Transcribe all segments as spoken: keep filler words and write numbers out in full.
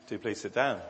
Do please sit down.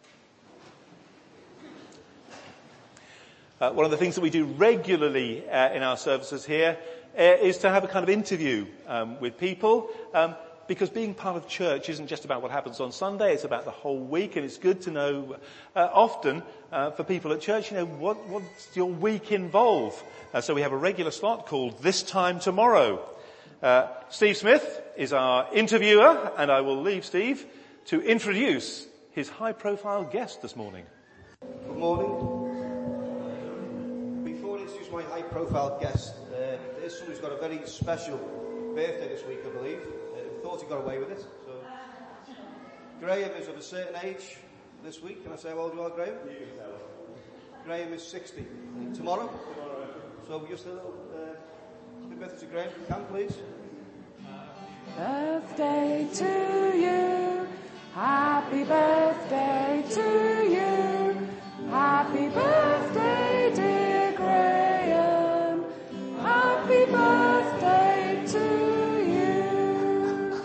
Uh, one of the things that we do regularly uh, in our services here uh, is to have a kind of interview um, with people, um, because being part of church isn't just about what happens on Sunday, it's about the whole week, and it's good to know uh, often uh, for people at church, you know, what, what's your week involve? Uh, so we have a regular slot called This Time Tomorrow. Uh, Steve Smith is our interviewer, and I will leave Steve to introduce his high-profile guest this morning. Good morning. Before I introduce my high-profile guest, uh, there's someone who's got a very special birthday this week, I believe. Uh, I thought he got away with it. So, Graham is of a certain age this week. Can I say how old you are, Graham? You can tell. Graham is sixty. Tomorrow? Tomorrow. So just a little uh, happy birthday to Graham. Can please? Birthday to you. Happy birthday to you. Happy birthday, dear Graham. Happy birthday to you.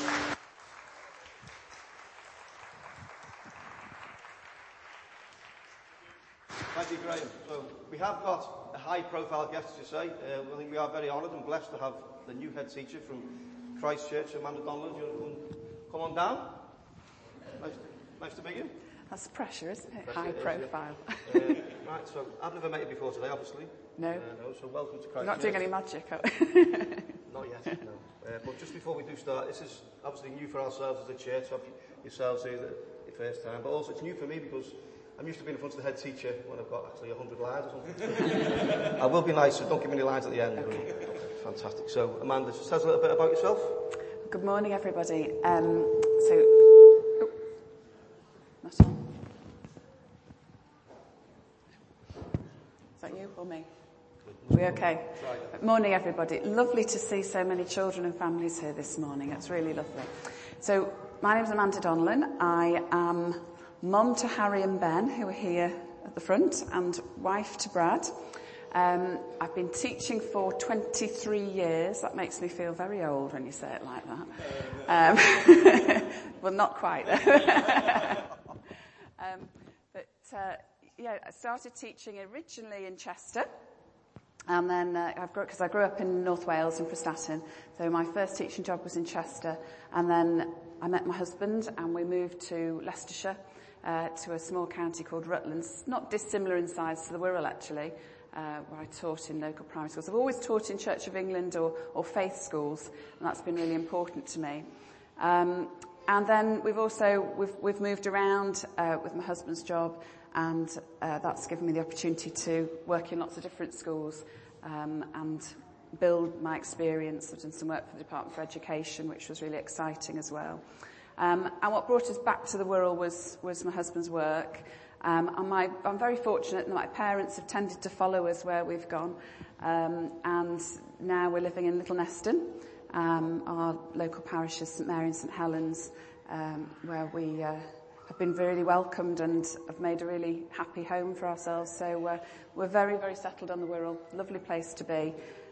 Thank you, Graham. So we have got a high-profile guest, as you say. Uh, I think we are very honoured and blessed to have the new head teacher from Christ Church, Amanda Donlan. Do you want to come, come on down? Nice to, nice to meet you. That's pressure, isn't it? Pressure High it is, profile. Yeah. uh, right, so I've never met you before today, obviously. No. Uh, no, so welcome to Christ You're not Church. doing any magic, are Not yet, no. Uh, but just before we do start, this is obviously new for ourselves as a church, so yourselves here the, the first time, but also it's new for me because I'm used to being in front of the head teacher when I've got actually a hundred lines or something. I will be nice, so don't give me any lines at the end. Okay. Fantastic. So, Amanda, just tell us a little bit about yourself. Good morning, everybody. Um, so, oh, not on. Is that you or me? Are we okay? Good morning, everybody. Lovely to see so many children and families here this morning. It's really lovely. So, my name is Amanda Donlan. I am mum to Harry and Ben, who are here at the front, and wife to Brad. Um, I've been teaching for twenty-three years. That makes me feel very old when you say it like that. Um, well, not quite. um, but uh, yeah, I started teaching originally in Chester, and then uh, I've because I grew up in North Wales in Prestatyn. So my first teaching job was in Chester, and then I met my husband, and we moved to Leicestershire, uh, to a small county called Rutlands, not dissimilar in size to the Wirral actually. Uh, where I taught in local primary schools. I've always taught in Church of England or, or faith schools, and that's been really important to me. Um, and then we've also we've, we've moved around uh, with my husband's job, and uh, that's given me the opportunity to work in lots of different schools um, and build my experience. I've done some work for the Department for Education, which was really exciting as well. Um, and what brought us back to the Wirral was was my husband's work. Um, and my, I'm very fortunate that my parents have tended to follow us where we've gone. Um, and now we're living in Little Neston. Um, our local parish is St Mary and St Helens, um, where we uh, have been really welcomed and have made a really happy home for ourselves. So uh, we're very, very settled on the Wirral. Lovely place to be.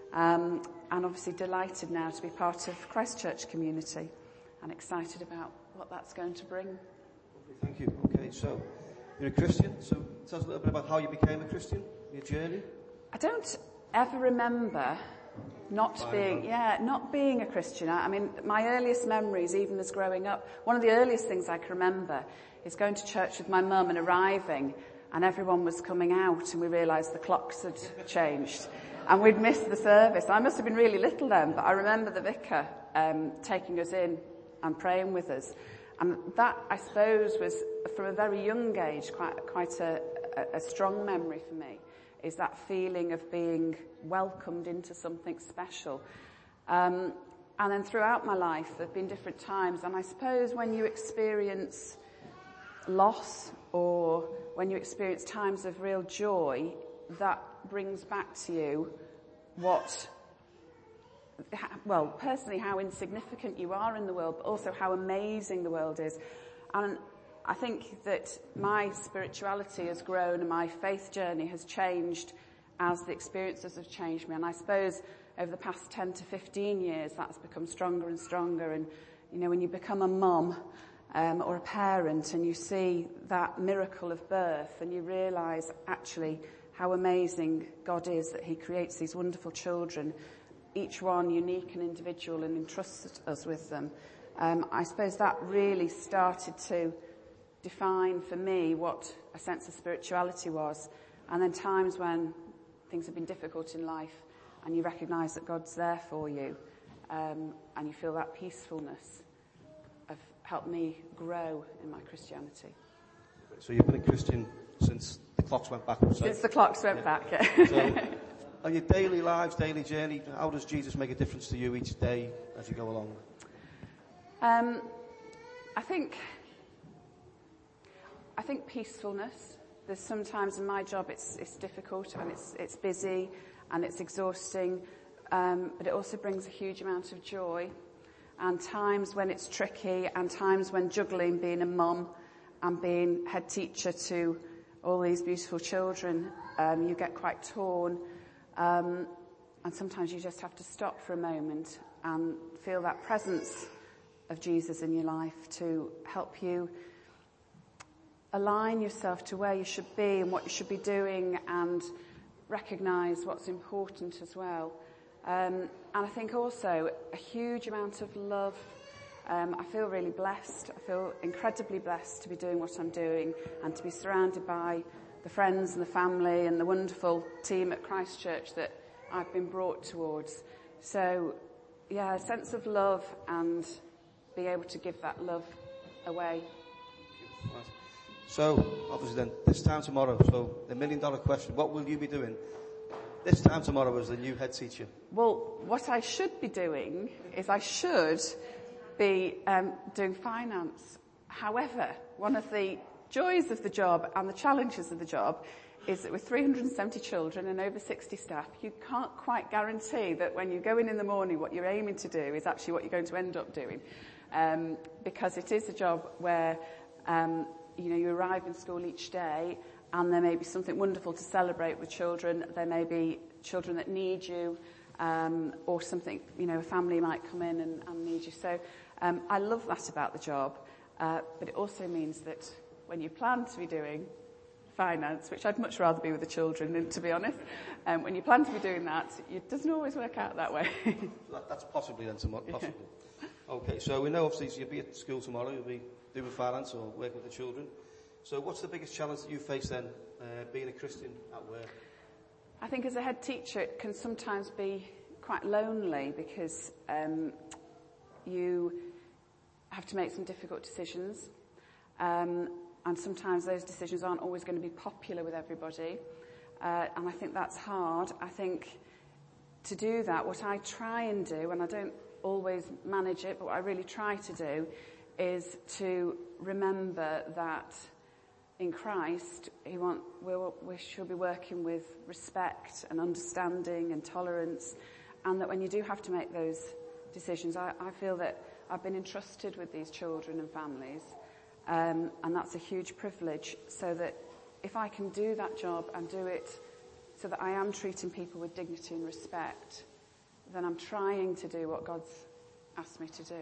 Um, and obviously delighted now to be part of Christ Church community and excited about what that's going to bring. Thank you. Okay, so you're a Christian, so tell us a little bit about how you became a Christian, your journey. I don't ever remember not Fine, being, right. yeah, not being a Christian. I, I mean, my earliest memories, even as growing up, one of the earliest things I can remember is going to church with my mum and arriving, and everyone was coming out, and we realised the clocks had changed, and we'd missed the service. I must have been really little then, but I remember the vicar um, taking us in and praying with us. And that, I suppose, was, from a very young age, quite, quite a, a, a strong memory for me, is that feeling of being welcomed into something special. Um, and then throughout my life, there have been different times, and I suppose when you experience loss or when you experience times of real joy, that brings back to you what... well, personally, how insignificant you are in the world, but also how amazing the world is. And I think that my spirituality has grown and my faith journey has changed as the experiences have changed me. And I suppose over the past ten to fifteen years, that's become stronger and stronger. And, you know, when you become a mum, um, or a parent, and you see that miracle of birth, and you realise actually how amazing God is that he creates these wonderful children, each one unique and individual, and entrusts us with them. Um, I suppose that really started to define for me what a sense of spirituality was. And then times when things have been difficult in life and you recognise that God's there for you, um, and you feel that peacefulness, have helped me grow in my Christianity. So you've been a Christian since the clocks went backwards? Since the clocks went yeah. back, yeah. So, on your daily lives, daily journey, how does Jesus make a difference to you each day as you go along? Um, I think, I think peacefulness. There's sometimes in my job it's it's difficult and it's it's busy and it's exhausting, um, but it also brings a huge amount of joy. And times when it's tricky, and times when juggling being a mum and being head teacher to all these beautiful children, um, you get quite torn. Um, and sometimes you just have to stop for a moment and feel that presence of Jesus in your life to help you align yourself to where you should be and what you should be doing, and recognise what's important as well. Um, and I think also a huge amount of love. Um, I feel really blessed. I feel incredibly blessed to be doing what I'm doing and to be surrounded by the friends and the family and the wonderful team at Christ Church that I've been brought towards. So, yeah, a sense of love and be able to give that love away. So, obviously then, this time tomorrow, so the million dollar question, what will you be doing this time tomorrow as the new head teacher? Well, what I should be doing is I should be um, doing finance. However, one of the joys of the job and the challenges of the job is that with three hundred seventy children and over sixty staff, you can't quite guarantee that when you go in in the morning, what you're aiming to do is actually what you're going to end up doing. Um, because it is a job where, um, you know, you arrive in school each day and there may be something wonderful to celebrate with children. There may be children that need you, um, or something, you know, a family might come in and, and need you. So um, I love that about the job, uh, but it also means that when you plan to be doing finance, which I'd much rather be with the children, to be honest, um, when you plan to be doing that, it doesn't always work out that way. that, that's possibly then, somewhat possible. Yeah. Okay, so we know obviously you'll be at school tomorrow, you'll be doing finance or working with the children. So what's the biggest challenge that you face then, uh, being a Christian at work? I think as a head teacher it can sometimes be quite lonely because um, you have to make some difficult decisions, um, and sometimes those decisions aren't always going to be popular with everybody, uh, and I think that's hard. I think to do that, what I try and do, and I don't always manage it, but what I really try to do is to remember that in Christ, he want, we'll, we should be working with respect and understanding and tolerance, and that when you do have to make those decisions, I, I feel that I've been entrusted with these children and families, um, and that's a huge privilege, so that if I can do that job and do it so that I am treating people with dignity and respect, then I'm trying to do what God's asked me to do.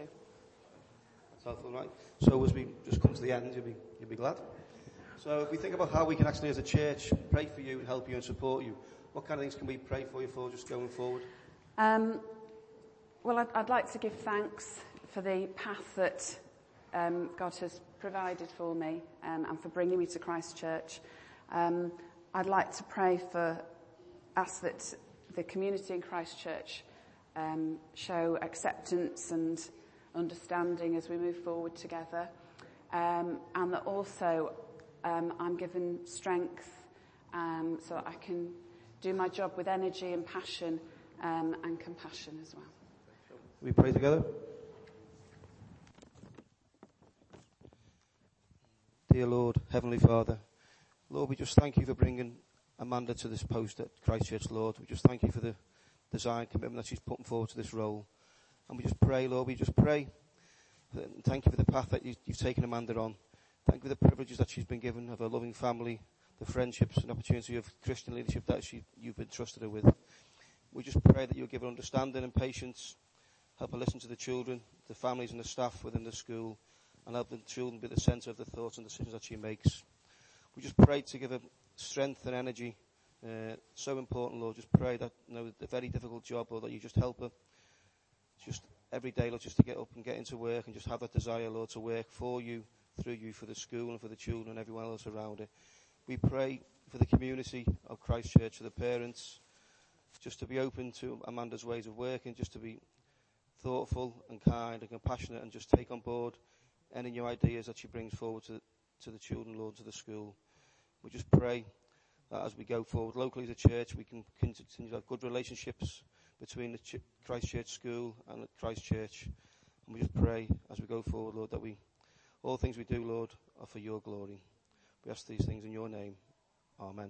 That's helpful, right? So as we just come to the end, you'll be, you'll be glad. So if we think about how we can actually as a church pray for you and help you and support you, what kind of things can we pray for you for just going forward? Um, well, I'd, I'd like to give thanks for the path that um, God has provided for me, um, and for bringing me to Christ Church. Um, I'd like to pray for, ask that the community in Christ Church um, show acceptance and understanding as we move forward together, um, and that also um, I'm given strength um, so that I can do my job with energy and passion um, and compassion as well. We pray together. Dear Lord, Heavenly Father, Lord, we just thank you for bringing Amanda to this post at Christ Church, Lord. We just thank you for the desire and commitment that she's putting forward to this role. And we just pray, Lord, we just pray. Thank you for the path that you, you've taken Amanda on. Thank you for the privileges that she's been given of a loving family, the friendships and opportunity of Christian leadership that she, you've entrusted her with. We just pray that you'll give her understanding and patience, help her listen to the children, the families and the staff within the school, and help the children be the centre of the thoughts and decisions that she makes. We just pray to give her strength and energy. Uh, so important, Lord. Just pray that, you know, the very difficult job, Lord, that you just help her. Just every day, Lord, just to get up and get into work and just have that desire, Lord, to work for you, through you, for the school and for the children and everyone else around it. We pray for the community of Christchurch, for the parents, just to be open to Amanda's ways of working, just to be thoughtful and kind and compassionate and just take on board any new ideas that she brings forward to, to the children, Lord, to the school. We just pray that as we go forward locally as a church, we can continue to have good relationships between the Ch- Christchurch School and the Christchurch. And we just pray as we go forward, Lord, that we, all things we do, Lord, are for your glory. We ask these things in your name. Amen.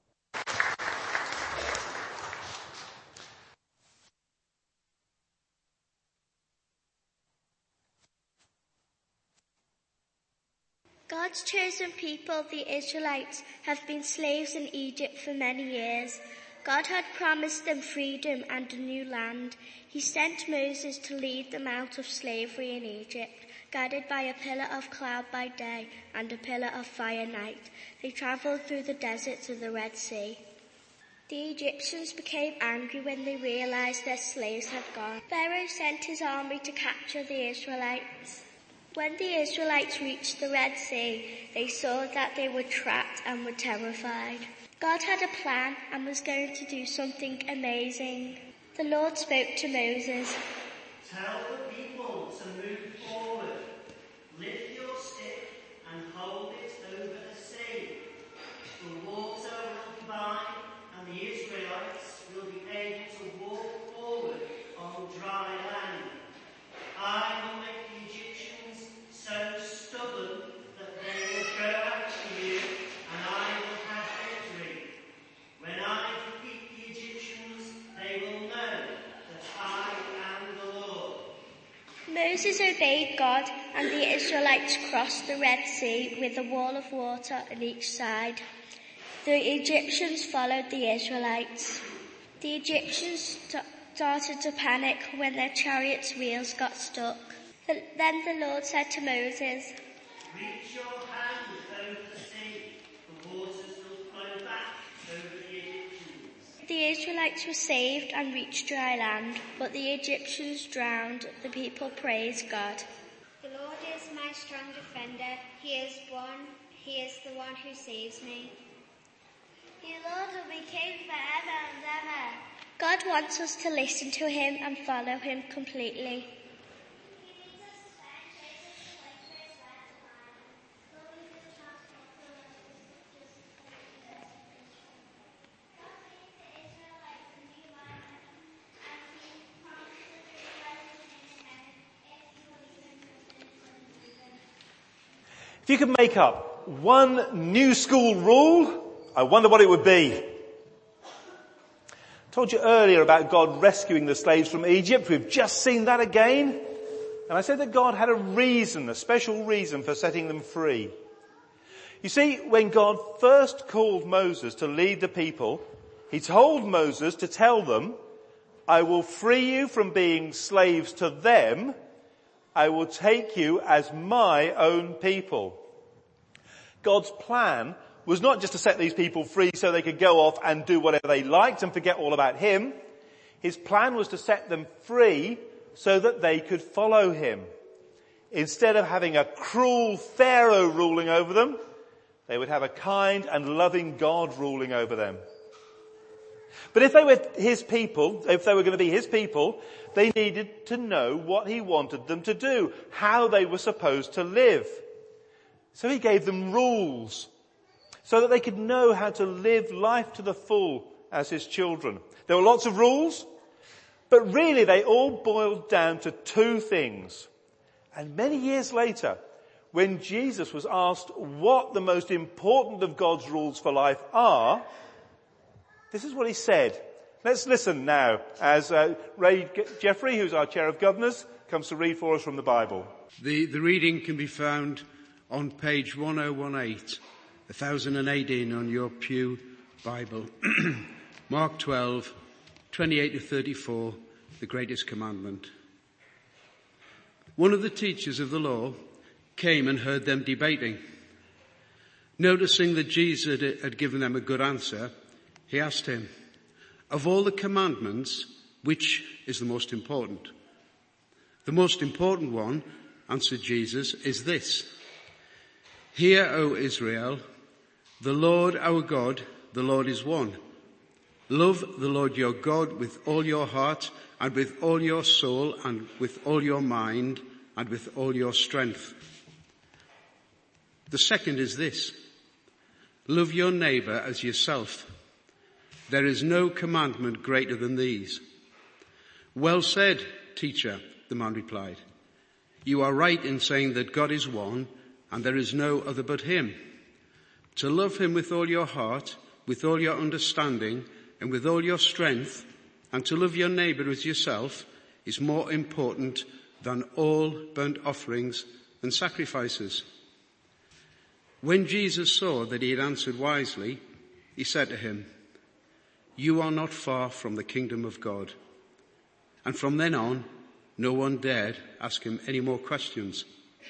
God's chosen people, the Israelites, have been slaves in Egypt for many years. God had promised them freedom and a new land. He sent Moses to lead them out of slavery in Egypt. Guided by a pillar of cloud by day and a pillar of fire night, they travelled through the deserts of the Red Sea. The Egyptians became angry when they realised their slaves had gone. Pharaoh sent his army to capture the Israelites. When the Israelites reached the Red Sea, they saw that they were trapped and were terrified. God had a plan and was going to do something amazing. The Lord spoke to Moses. Tell the people to move forward. Lift your stick and hold it over the sea. The water will divide and the Israelites will be able to walk forward on dry land. I will make the Egyptians so stubborn that they will go after you, and I will have victory. When I defeat the Egyptians, they will know that I am the Lord. Moses obeyed God, and the Israelites crossed the Red Sea with a wall of water on each side. The Egyptians followed the Israelites. The Egyptians started to panic when their chariots' wheels got stuck. Then the Lord said to Moses, Reach your hand over the sea. The waters will flow back over the Egyptians. The Israelites were saved and reached dry land, but the Egyptians drowned. The people praised God. The Lord is my strong defender. He is one. He is the one who saves me. The Lord will be king forever and ever. God wants us to listen to him and follow him completely. If you could make up one new school rule, I wonder what it would be. I told you earlier about God rescuing the slaves from Egypt. We've just seen that again. And I said that God had a reason, a special reason for setting them free. You see, when God first called Moses to lead the people, he told Moses to tell them, I will free you from being slaves to them. I will take you as my own people. God's plan was not just to set these people free so they could go off and do whatever they liked and forget all about him. His plan was to set them free so that they could follow him. Instead of having a cruel Pharaoh ruling over them, they would have a kind and loving God ruling over them. But if they were his people, if they were going to be his people, they needed to know what he wanted them to do, how they were supposed to live. So he gave them rules so that they could know how to live life to the full as his children. There were lots of rules, but really they all boiled down to two things. And many years later, when Jesus was asked what the most important of God's rules for life are, this is what he said. Let's listen now as uh, Ray Jeffrey, who's our Chair of Governors, comes to read for us from the Bible. The, the reading can be found on page one oh one eight, one thousand eighteen on your Pew Bible. Mark twelve, twenty-eight to thirty-four, the greatest commandment. One of the teachers of the law came and heard them debating. Noticing that Jesus had given them a good answer, he asked him, "Of all the commandments, which is the most important?" "The most important one," answered Jesus, "is this. Hear, O Israel, the Lord our God, the Lord is one. Love the Lord your God with all your heart and with all your soul and with all your mind and with all your strength. The second is this. Love your neighbour as yourself. There is no commandment greater than these." "Well said, teacher," the man replied. "You are right in saying that God is one and there is no other but him. To love him with all your heart, with all your understanding and with all your strength, and to love your neighbour as yourself is more important than all burnt offerings and sacrifices." When Jesus saw that he had answered wisely, he said to him, "You are not far from the kingdom of God." And from then on, no one dared ask him any more questions.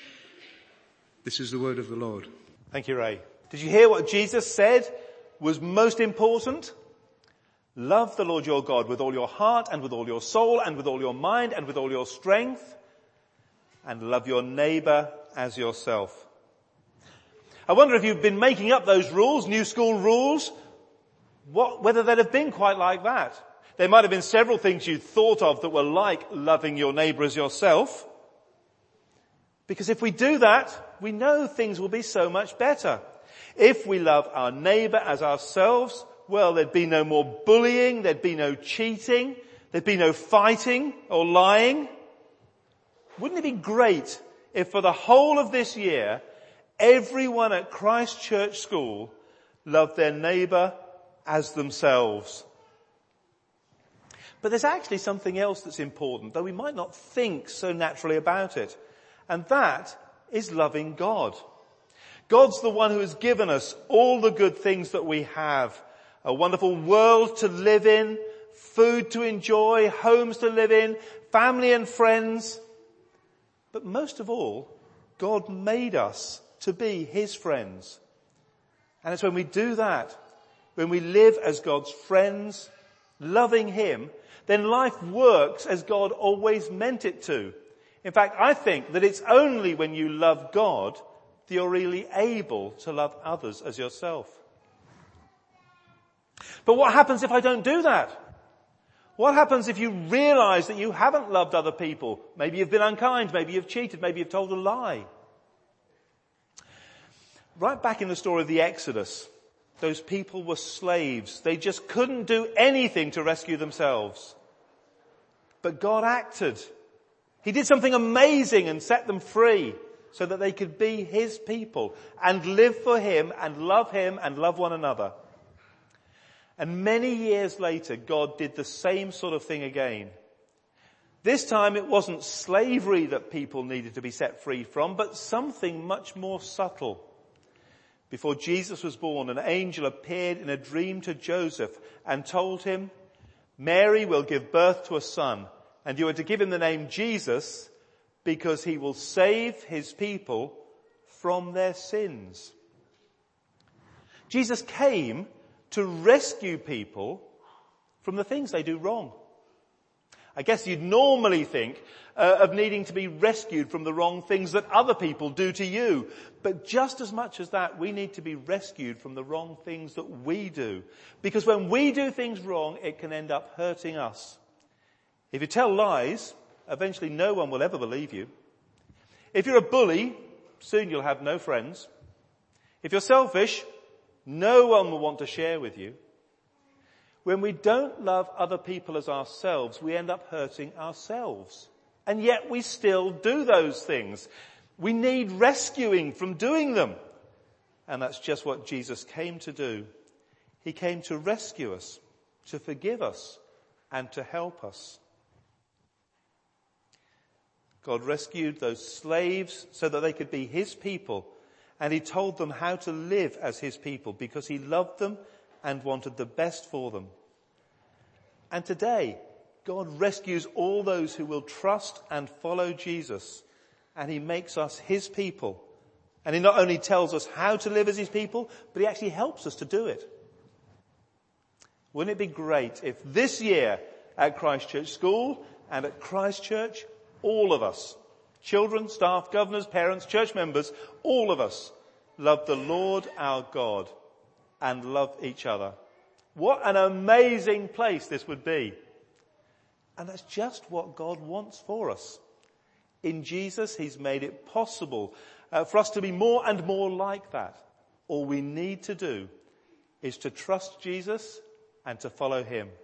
This is the word of the Lord. Thank you, Ray. Did you hear what Jesus said was most important? Love the Lord your God with all your heart and with all your soul and with all your mind and with all your strength, and love your neighbour as yourself. I wonder if you've been making up those rules, new school rules, what, whether they'd have been quite like that. There might have been several things you thought of that were like loving your neighbour as yourself. Because if we do that, we know things will be so much better. If we love our neighbour as ourselves, well, there'd be no more bullying, there'd be no cheating, there'd be no fighting or lying. Wouldn't it be great if for the whole of this year, everyone at Christ Church School loved their neighbour as themselves? But there's actually something else that's important, though we might not think so naturally about it. And that is loving God. God's the one who has given us all the good things that we have. A wonderful world to live in, food to enjoy, homes to live in, family and friends. But most of all, God made us to be his friends. And it's when we do that, when we live as God's friends, loving him, then life works as God always meant it to. In fact, I think that it's only when you love God that you're really able to love others as yourself. But what happens if I don't do that? What happens if you realize that you haven't loved other people? Maybe you've been unkind, maybe you've cheated, maybe you've told a lie. Right back in the story of the Exodus, those people were slaves. They just couldn't do anything to rescue themselves. But God acted. He did something amazing and set them free so that they could be his people and live for him and love him and love one another. And many years later, God did the same sort of thing again. This time it wasn't slavery that people needed to be set free from, but something much more subtle. Before Jesus was born, an angel appeared in a dream to Joseph and told him, "Mary will give birth to a son, and you are to give him the name Jesus because he will save his people from their sins." Jesus came to rescue people from the things they do wrong. I guess you'd normally think uh, of needing to be rescued from the wrong things that other people do to you. But just as much as that, we need to be rescued from the wrong things that we do. Because when we do things wrong, it can end up hurting us. If you tell lies, eventually no one will ever believe you. If you're a bully, soon you'll have no friends. If you're selfish, no one will want to share with you. When we don't love other people as ourselves, we end up hurting ourselves. And yet we still do those things. We need rescuing from doing them. And that's just what Jesus came to do. He came to rescue us, to forgive us, and to help us. God rescued those slaves so that they could be his people. And he told them how to live as his people because he loved them and wanted the best for them. And today, God rescues all those who will trust and follow Jesus and he makes us his people. And he not only tells us how to live as his people, but he actually helps us to do it. Wouldn't it be great if this year at Christ Church School and at Christ Church, all of us, children, staff, governors, parents, church members, all of us love the Lord our God and love each other. What an amazing place this would be. And that's just what God wants for us. In Jesus, he's made it possible uh, for us to be more and more like that. All we need to do is to trust Jesus and to follow him.